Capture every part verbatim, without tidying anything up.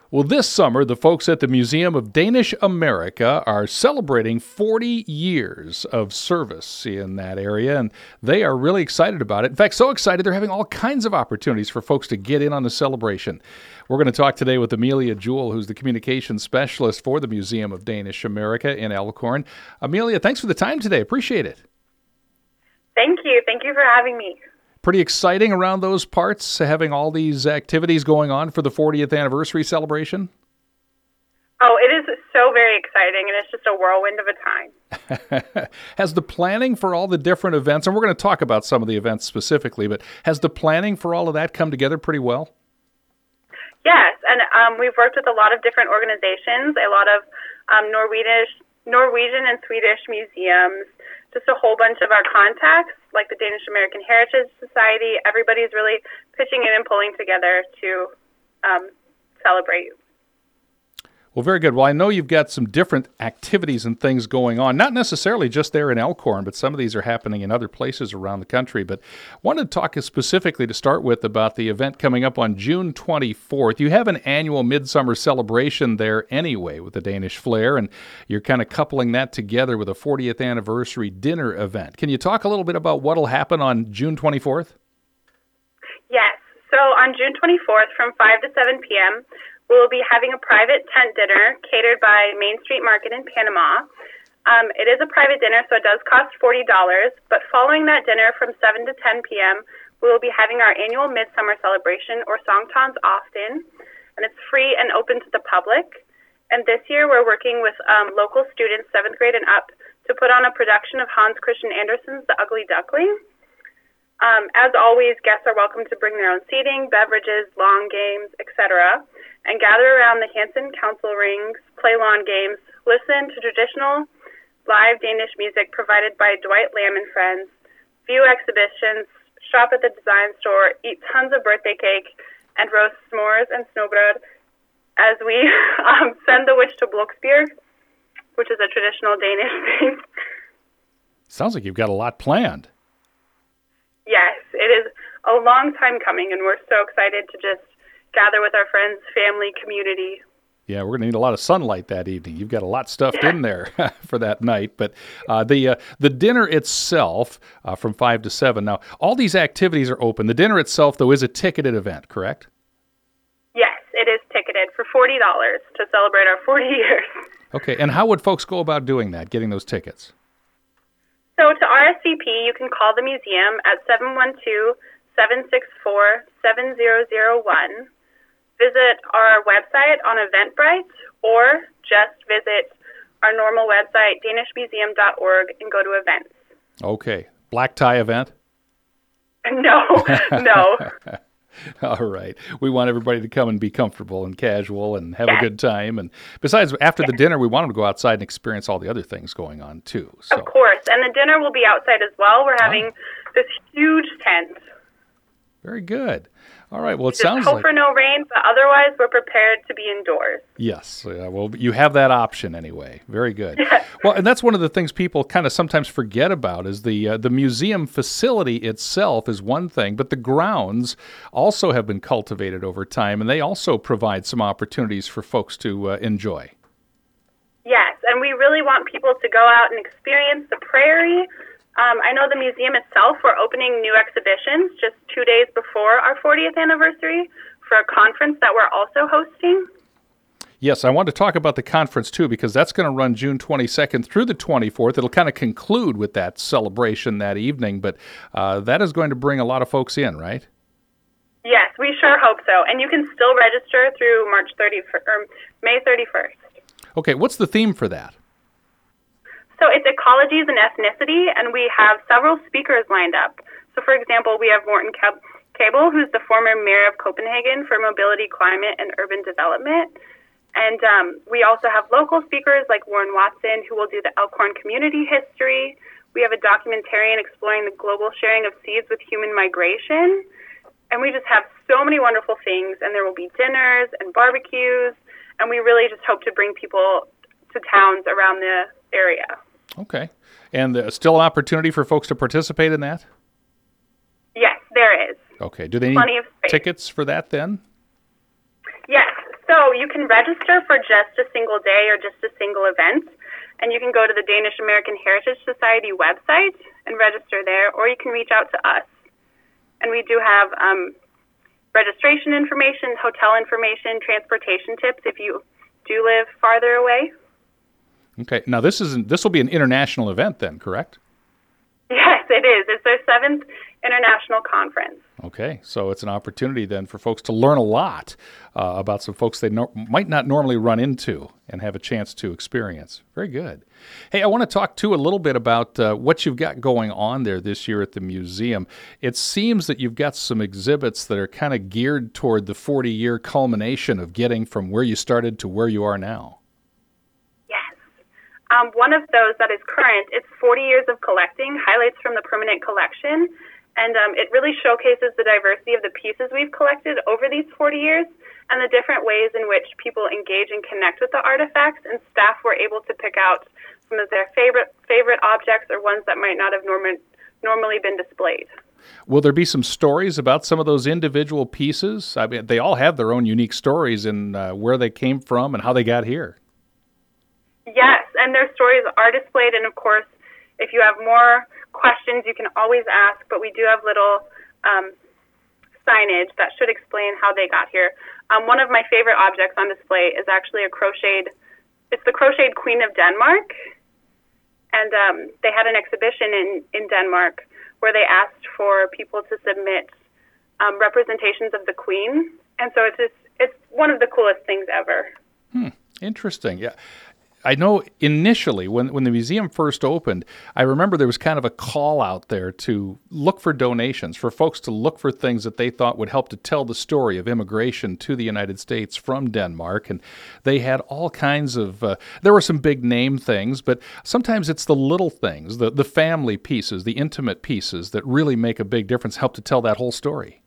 Well, this summer, the folks at the Museum of Danish America are celebrating forty years of service in that area, and they are really excited about it. In fact, so excited they're having all kinds of opportunities for folks to get in on the celebration. We're going to talk today with Amelia Jewell, who's the communications specialist for the Museum of Danish America in Elkhorn. Amelia, thanks for the time today. Appreciate it. Thank you. Thank you for having me. Pretty exciting around those parts, having all these activities going on for the fortieth anniversary celebration? Oh, it is so very exciting, and it's just a whirlwind of a time. Has the planning for all the different events, and we're going to talk about some of the events specifically, but has the planning for all of that come together pretty well? Yes, and um, we've worked with a lot of different organizations, a lot of um, Norwegian, Norwegian and Swedish museums, just a whole bunch of our contacts, like the Danish American Heritage Society. Everybody's really pitching in and pulling together to um, celebrate. Well, very good. Well, I know you've got some different activities and things going on, not necessarily just there in Elkhorn, but some of these are happening in other places around the country. But I wanted to talk specifically to start with about the event coming up on June twenty-fourth. You have an annual midsummer celebration there anyway with the Danish Flair, and you're kind of coupling that together with a fortieth anniversary dinner event. Can you talk a little bit about what will happen on June twenty-fourth? Yes. So on June twenty-fourth from five to seven p.m., we'll be having a private tent dinner catered by Main Street Market in Panama. Um, it is a private dinner, so it does cost forty dollars, but following that dinner from seven to ten p.m., we will be having our annual Midsummer Celebration, or Sankthans Aften, and it's free and open to the public. And this year, we're working with um, local students, seventh grade and up, to put on a production of Hans Christian Andersen's The Ugly Duckling. Um, as always, guests are welcome to bring their own seating, beverages, lawn games, et cetera, and gather around the Hansen Council rings, play lawn games, listen to traditional live Danish music provided by Dwight Lamb and Friends, view exhibitions, shop at the design store, eat tons of birthday cake, and roast s'mores and snowbread as we um, send the witch to Bloksbjerg, which is a traditional Danish thing. Sounds like you've got a lot planned. Yes, it is a long time coming, and we're so excited to just gather with our friends, family, community. Yeah, we're going to need a lot of sunlight that evening. You've got a lot stuffed in there for that night. But uh, the uh, the dinner itself uh, from five to seven. Now, all these activities are open. The dinner itself, though, is a ticketed event, correct? Yes, it is ticketed for forty dollars to celebrate our forty years. Okay, and how would folks go about doing that, getting those tickets? So to R S V P, you can call the museum at seven one two, seven six four, seven zero zero one. Visit our website on Eventbrite, or just visit our normal website, danish museum dot org, and go to events. Okay. Black tie event? No, no. All right. We want everybody to come and be comfortable and casual and have yes. a good time. And besides, after yes. the dinner, we want them to go outside and experience all the other things going on, too. So. Of course. And the dinner will be outside as well. We're having oh. this huge tent. Very good. All right. Well, it Just sounds hope like... for no rain, but otherwise we're prepared to be indoors. Yes. Uh, well, you have that option anyway. Very good. Yes. Well, and that's one of the things people kind of sometimes forget about is the uh, the museum facility itself is one thing, but the grounds also have been cultivated over time, and they also provide some opportunities for folks to uh, enjoy. Yes, and we really want people to go out and experience the prairie. Um, I know the museum itself, we're opening new exhibitions just two days before our fortieth anniversary for a conference that we're also hosting. Yes, I want to talk about the conference, too, because that's going to run June twenty-second through the twenty-fourth. It'll kind of conclude with that celebration that evening, but uh, that is going to bring a lot of folks in, right? Yes, we sure hope so. And you can still register through March thirty-first, or May thirty-first. Okay, what's the theme for that? So it's ecologies and ethnicity, and we have several speakers lined up. So, for example, we have Morten Cable, who's the former mayor of Copenhagen for mobility, climate, and urban development. And um, we also have local speakers like Warren Watson, who will do the Elkhorn community history. We have a documentarian exploring the global sharing of seeds with human migration. And we just have so many wonderful things, and there will be dinners and barbecues, and we really just hope to bring people to towns around the area. Okay. And uh, still an opportunity for folks to participate in that? Yes, there is. Okay. Do they need Plenty of space. tickets for that then? Yes. So you can register for just a single day or just a single event, and you can go to the Danish American Heritage Society website and register there, or you can reach out to us. And we do have um, registration information, hotel information, transportation tips if you do live farther away. Okay. Now this is this will be an international event then, correct? Yes, it is. It's their seventh international conference. Okay, so it's an opportunity then for folks to learn a lot uh, about some folks they no- might not normally run into and have a chance to experience. Very good. Hey, I want to talk too a little bit about uh, what you've got going on there this year at the museum. It seems that you've got some exhibits that are kind of geared toward the forty-year culmination of getting from where you started to where you are now. Um, one of those that is current, it's forty years of collecting, highlights from the permanent collection, and um, it really showcases the diversity of the pieces we've collected over these forty years and the different ways in which people engage and connect with the artifacts, and staff were able to pick out some of their favorite favorite objects or ones that might not have norm- normally been displayed. Will there be some stories about some of those individual pieces? I mean, they all have their own unique stories in uh, where they came from and how they got here. Yes, and their stories are displayed, and of course, if you have more questions, you can always ask, but we do have little um, signage that should explain how they got here. Um, one of my favorite objects on display is actually a crocheted, it's the crocheted Queen of Denmark, and um, they had an exhibition in, in Denmark where they asked for people to submit um, representations of the Queen, and so it's just, it's one of the coolest things ever. Hmm, interesting, yeah. I know initially when, when the museum first opened, I remember there was kind of a call out there to look for donations, for folks to look for things that they thought would help to tell the story of immigration to the United States from Denmark. And they had all kinds of, uh, there were some big name things, but sometimes it's the little things, the, the family pieces, the intimate pieces that really make a big difference, help to tell that whole story.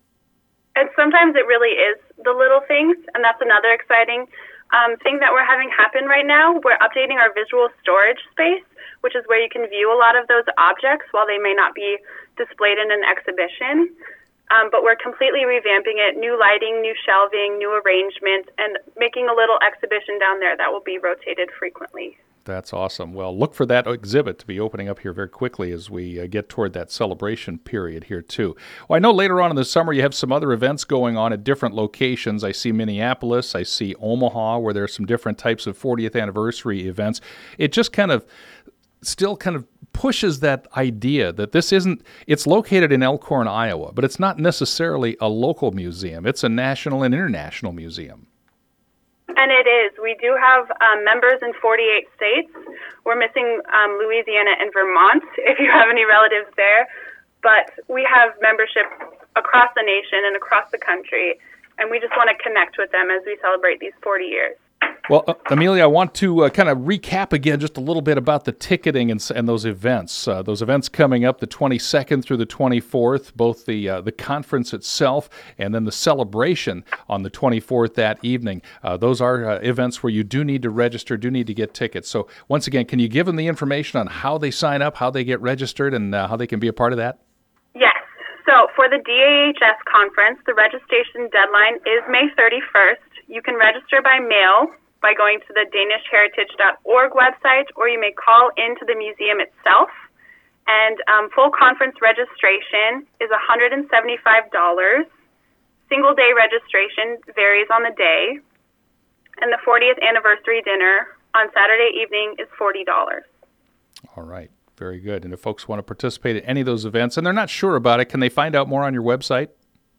And sometimes it really is the little things, and that's another exciting Um, thing that we're having happen right now. We're updating our visual storage space, which is where you can view a lot of those objects while they may not be displayed in an exhibition. Um, but we're completely revamping it, new lighting, new shelving, new arrangement, and making a little exhibition down there that will be rotated frequently. That's awesome. Well, look for that exhibit to be opening up here very quickly as we uh, get toward that celebration period here, too. Well, I know later on in the summer you have some other events going on at different locations. I see Minneapolis, I see Omaha, where there are some different types of fortieth anniversary events. It just kind of still kind of pushes that idea that this isn't, it's located in Elkhorn, Iowa, but it's not necessarily a local museum. It's a national and international museum. And it is. We do have um, members in forty-eight states. We're missing um, Louisiana and Vermont, if you have any relatives there. But we have membership across the nation and across the country, and we just want to connect with them as we celebrate these forty years. Well, uh, Amelia, I want to uh, kind of recap again just a little bit about the ticketing and, and those events. Uh, those events coming up the twenty-second through the twenty-fourth, both the uh, the conference itself and then the celebration on the twenty-fourth that evening. Uh, those are uh, events where you do need to register, do need to get tickets. So once again, can you give them the information on how they sign up, how they get registered, and uh, how they can be a part of that? Yes. So for the D A H S conference, the registration deadline is May thirty-first. You can register by mail by going to the danish heritage dot org website, or you may call into the museum itself. And um, full conference registration is one hundred seventy-five dollars. Single day registration varies on the day. And the fortieth anniversary dinner on Saturday evening is forty dollars. All right. Very good. And if folks want to participate in any of those events and they're not sure about it, can they find out more on your website?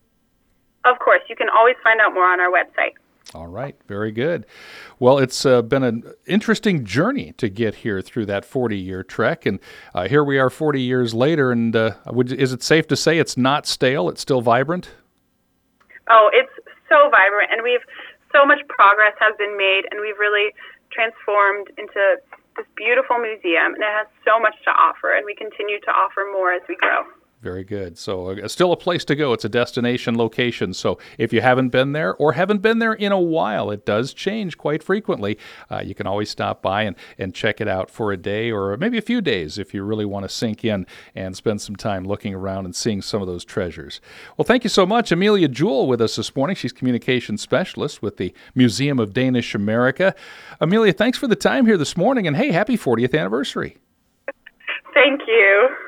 Of course. You can always find out more on our website. All right. Very good. Well, it's uh, been an interesting journey to get here through that forty-year trek. And uh, here we are forty years later. And uh, would, is it safe to say it's not stale? It's still vibrant? Oh, it's so vibrant. And we've so much progress has been made. And we've really transformed into this beautiful museum. And it has so much to offer. And we continue to offer more as we grow. Very good. So uh, still a place to go. It's a destination location. So if you haven't been there or haven't been there in a while, it does change quite frequently. Uh, you can always stop by and, and check it out for a day or maybe a few days if you really want to sink in and spend some time looking around and seeing some of those treasures. Well, thank you so much. Amelia Jewell with us this morning. She's communications specialist with the Museum of Danish America. Amelia, thanks for the time here this morning. And hey, happy fortieth anniversary. Thank you.